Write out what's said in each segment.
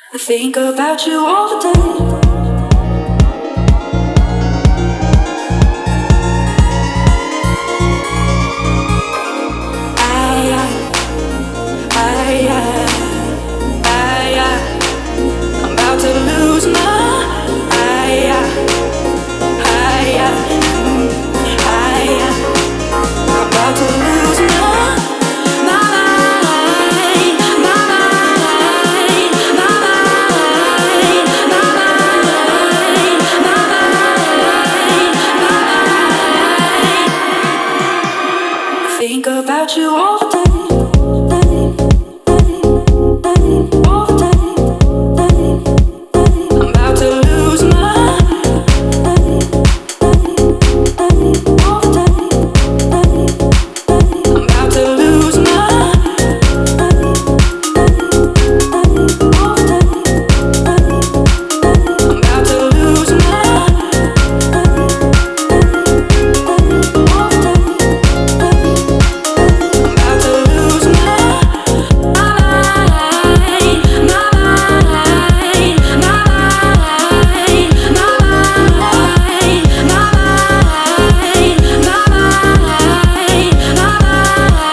I think about you all the day. I'm about to lose my I'm about to lose my mind, my mind, my mind, my mind, my mind, my mind. Think about you all the day.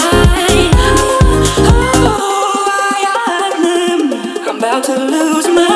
About to lose my